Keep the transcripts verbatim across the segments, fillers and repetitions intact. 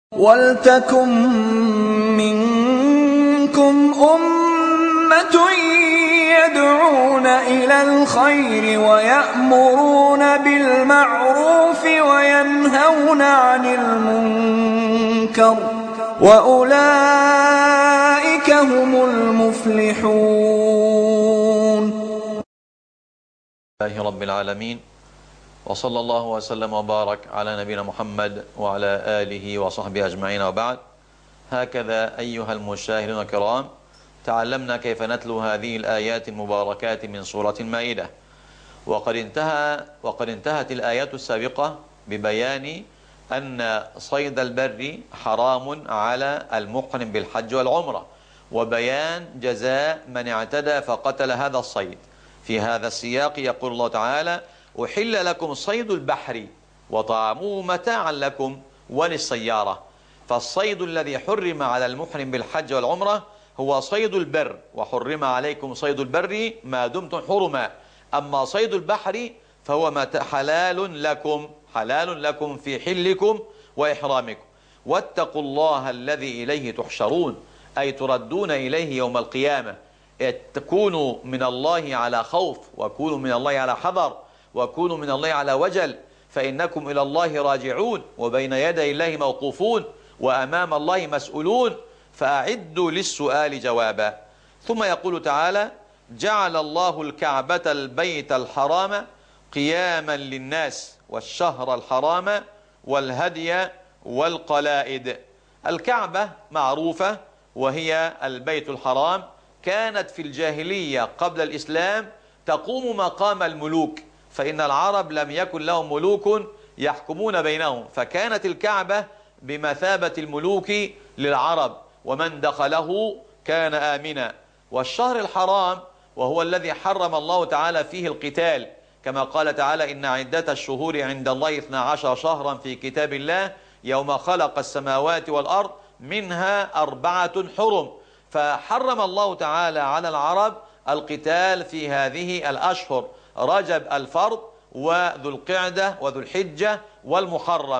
وَلْتَكُن مِّنكُمْ أُمَّةٌ يَدْعُونَ إِلَى الْخَيْرِ وَيَأْمُرُونَ بِالْمَعْرُوفِ وَيَنْهَوْنَ عَنِ الْمُنكَرِ ۚ وَأُولَٰئِكَ هُمُ الْمُفْلِحُونَ. لله رب العالمين، وصلى الله وسلم وبارك على نبينا محمد وعلى آله وصحبه أجمعين، وبعد. هكذا أيها المشاهدون الكرام، تعلمنا كيف نتلو هذه الآيات المباركات من سورة المائدة، وقد انتهى وقد انتهت الآيات السابقة ببيان أن صيد البر حرام على المحرم بالحج والعمرة، وبيان جزاء من اعتدى فقتل هذا الصيد. في هذا السياق يقول الله تعالى: أحل لكم صيد البحر وطعامه متاعا لكم وللسيارة. فالصيد الذي حرم على المحرم بالحج والعمرة هو صيد البر، وحرم عليكم صيد البر ما دمتم حرما. أما صيد البحر فهو حلال لكم حلال لكم في حلكم وإحرامكم. واتقوا الله الذي إليه تحشرون، أي تردون إليه يوم القيامة. تكونوا من الله على خوف، وكونوا من الله على حذر، وكونوا من الله على وجل، فإنكم إلى الله راجعون، وبين يدي الله موقوفون، وأمام الله مسؤولون، فأعدوا للسؤال جوابا. ثم يقول تعالى: جعل الله الكعبة البيت الحرام قياما للناس والشهر الحرام والهدي والقلائد. الكعبة معروفة وهي البيت الحرام، كانت في الجاهلية قبل الإسلام تقوم مقام الملوك، فإن العرب لم يكن لهم ملوك يحكمون بينهم، فكانت الكعبة بمثابة الملوك للعرب، ومن دخله كان آمنا. والشهر الحرام وهو الذي حرم الله تعالى فيه القتال، كما قال تعالى: إن عدة الشهور عند الله اثنا عشر شهرا في كتاب الله يوم خلق السماوات والأرض منها أربعة حرم. فحرم الله تعالى على العرب القتال في هذه الأشهر: رجب الفرض، وذو القعدة وذو الحجة والمحرم.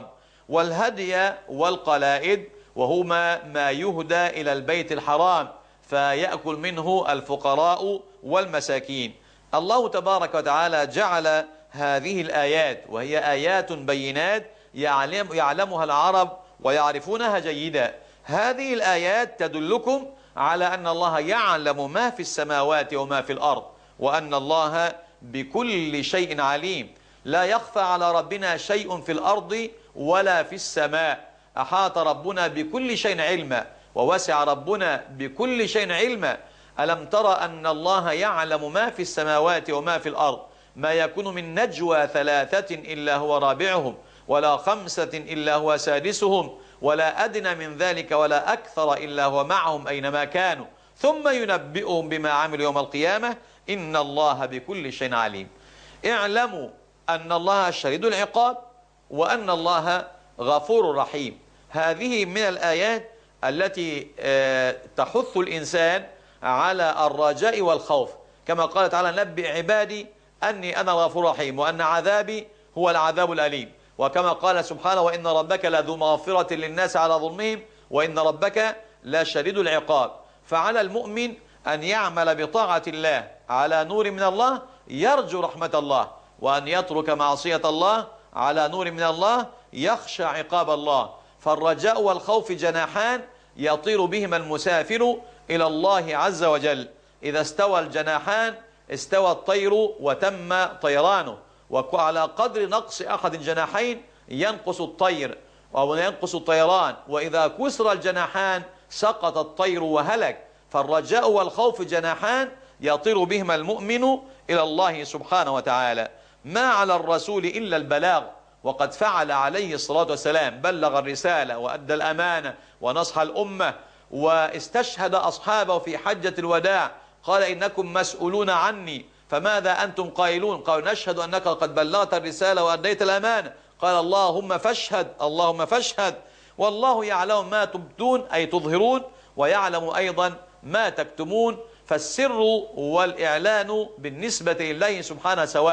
والهدي والقلائد وهما ما يهدى إلى البيت الحرام فيأكل منه الفقراء والمساكين. الله تبارك وتعالى جعل هذه الآيات، وهي آيات بينات يعلم يعلمها العرب ويعرفونها جيدا. هذه الآيات تدلكم على أن الله يعلم ما في السماوات وما في الأرض، وأن الله بكل شيء عليم. لا يخفى على ربنا شيء في الأرض ولا في السماء. أحاط ربنا بكل شيء علما، ووسع ربنا بكل شيء علما. ألم ترى أن الله يعلم ما في السماوات وما في الأرض؟ ما يكون من نجوى ثلاثة إلا هو رابعهم، ولا خمسة إلا هو سادسهم، ولا أدنى من ذلك ولا أكثر إلا هو معهم أينما كانوا، ثم ينبئهم بما عملوا يوم القيامة، إن الله بكل شيء عليم. اعلموا أن الله شديد العقاب، وأن الله غفور رحيم. هذه من الآيات التي تحث الإنسان على الرجاء والخوف، كما قال تعالى: نبئ عبادي أني أنا غفور رحيم وأن عذابي هو العذاب الأليم. وكما قال سبحانه: وإن ربك لذو مغفرة للناس على ظلمهم وإن ربك لشديد العقاب. فعلى المؤمن أن يعمل بطاعة الله على نور من الله يرجو رحمة الله، وأن يترك معصية الله على نور من الله يخشى عقاب الله. فالرجاء والخوف جناحان يطير بهما المسافر إلى الله عز وجل. إذا استوى الجناحان استوى الطير وتم طيرانه، وعلى قدر نقص أحد الجناحين ينقص الطير أو ينقص الطيران، وإذا كسر الجناحان سقط الطير وهلك. فالرجاء والخوف جناحان يطير بهما المؤمن إلى الله سبحانه وتعالى. ما على الرسول إلا البلاغ، وقد فعل عليه الصلاة والسلام، بلغ الرسالة وأدى الأمانة ونصح الأمة، واستشهد أصحابه في حجة الوداع، قال: إنكم مسؤولون عني فماذا أنتم قائلون؟ قالوا: نشهد أنك قد بلغت الرسالة وأديت الأمانة. قال: اللهم فاشهد اللهم فاشهد. والله يعلم ما تبدون أي تظهرون، ويعلم أيضا ما تكتمون. فالسر والإعلان بالنسبة لله سبحانه سواء.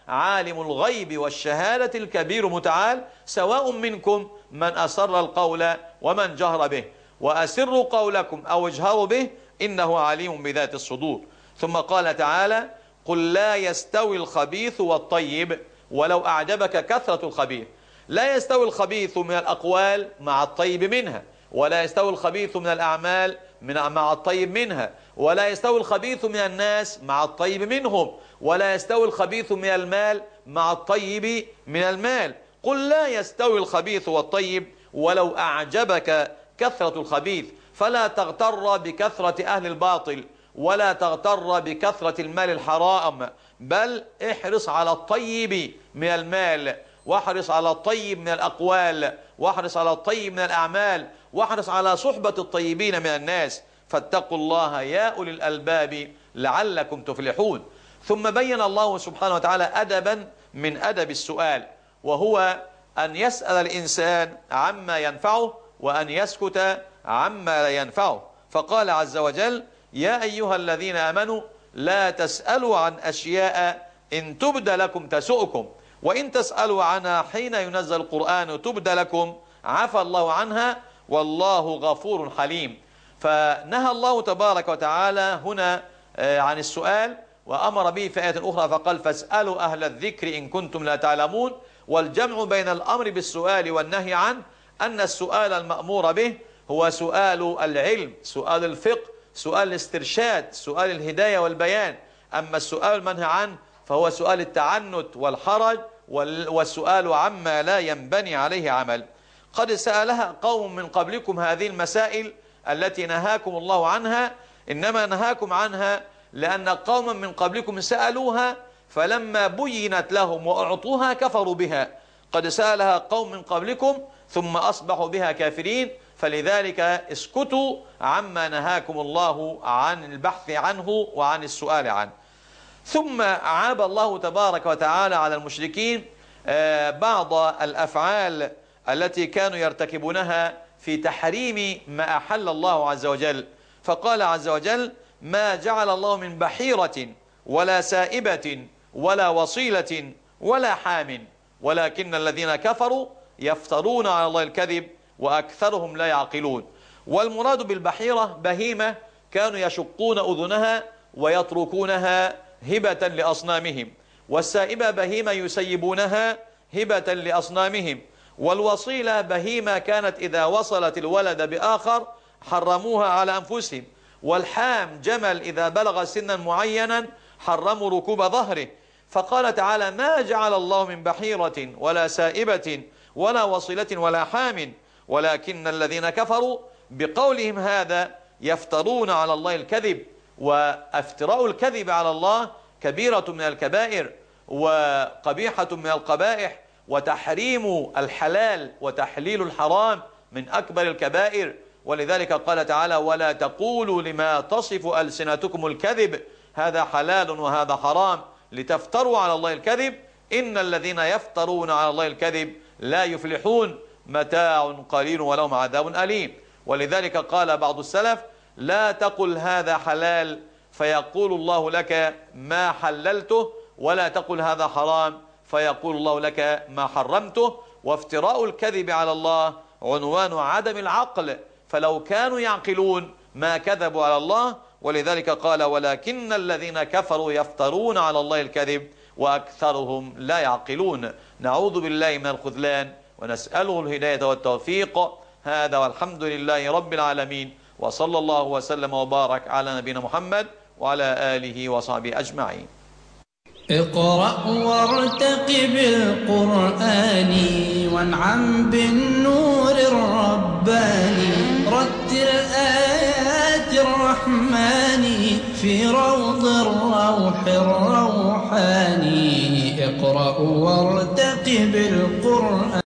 عالم الغيب والشهادة الكبير متعال سواء منكم من أسر القول ومن جهر به وأسروا قولكم أو اجهروا به إنه عليم بذات الصدور. ثم قال تعالى قل لا يستوي الخبيث والطيب ولو أعجبك كثرة الخبيث. لا يستوي الخبيث من الأقوال مع الطيب منها، ولا يستوي الخبيث من الأعمال مع الطيب منها، ولا يستوي الخبيث من الناس مع الطيب منهم، ولا يستوي الخبيث من المال مع الطيب من المال. قل لا يستوي الخبيث والطيب ولو أعجبك كثرة الخبيث، فلا تغتر بكثرة أهل الباطل ولا تغتر بكثرة المال الحرام، بل احرص على الطيب من المال، واحرص على الطيب من الأقوال، واحرص على الطيب من الأعمال، واحرص على صحبة الطيبين من الناس. فاتقوا الله يا أولي الألباب لعلكم تفلحون. ثم بين الله سبحانه وتعالى أدبا من أدب السؤال، وهو أن يسأل الإنسان عما ينفعه وأن يسكت عما لا ينفعه. فقال عز وجل يا أيها الذين آمنوا لا تسألوا عن أشياء إن تبد لكم تسؤكم وإن تسألوا عنها حين ينزل القرآن تبد لكم عفى الله عنها والله غفور حليم. فنهى الله تبارك وتعالى هنا عن السؤال وأمر به في آية أخرى فقال فاسألوا أهل الذكر إن كنتم لا تعلمون. والجمع بين الأمر بالسؤال والنهي عنه أن السؤال المأمور به هو سؤال العلم، سؤال الفقه، سؤال الاسترشاد، سؤال الهداية والبيان. أما السؤال المنهي عنه فهو سؤال التعنت والحرج والسؤال عما لا ينبني عليه عمل. قد سألها قوم من قبلكم هذه المسائل التي نهاكم الله عنها، إنما نهاكم عنها لأن قوما من قبلكم سألوها فلما بينت لهم وأعطوها كفروا بها. قد سألها قوم من قبلكم ثم أصبحوا بها كافرين، فلذلك اسكتوا عما نهاكم الله عن البحث عنه وعن السؤال عنه. ثم عاب الله تبارك وتعالى على المشركين بعض الأفعال التي كانوا يرتكبونها في تحريم ما أحل الله عز وجل. فقال عز وجل ما جعل الله من بحيرة ولا سائبة ولا وصيلة ولا حام ولكن الذين كفروا يفترون على الله الكذب وأكثرهم لا يعقلون. والمراد بالبحيرة بهيمة كانوا يشقون أذنها ويتركونها هبة لأصنامهم، والسائبة بهيمة يسيبونها هبة لأصنامهم، والوصيلة بهيمة كانت إذا وصلت الولد بآخر حرموها على أنفسهم، والحام جمل إذا بلغ سنا معينا حرموا ركوب ظهره. فقال تعالى ما جعل الله من بحيرة ولا سائبة ولا وصيلة ولا حام ولكن الذين كفروا بقولهم هذا يفترون على الله الكذب. وافتراء الكذب على الله كبيرة من الكبائر وقبيحة من القبائح، وتحريم الحلال وتحليل الحرام من أكبر الكبائر. ولذلك قال تعالى ولا تقولوا لما تصف ألسنتكم الكذب هذا حلال وهذا حرام لتفتروا على الله الكذب إن الذين يفترون على الله الكذب لا يفلحون متاع قليل ولهم عذاب أليم. ولذلك قال بعض السلف لا تقل هذا حلال فيقول الله لك ما حللته، ولا تقل هذا حرام فيقول الله لك ما حرمته. وافتراء الكذب على الله عنوان عدم العقل، فلو كانوا يعقلون ما كذبوا على الله. ولذلك قال ولكن الذين كفروا يفترون على الله الكذب وأكثرهم لا يعقلون. نعوذ بالله من الخذلان ونسأله الهداية والتوفيق. هذا والحمد لله رب العالمين، وصلى الله وسلم وبارك على نبينا محمد وعلى آله وصحبه أجمعين. اقرأ وارتقب القرآن وانعم بالنور الرباني رتل آيات الرحمن في روض الروح الروحاني. اقرأ وارتقب القرآن.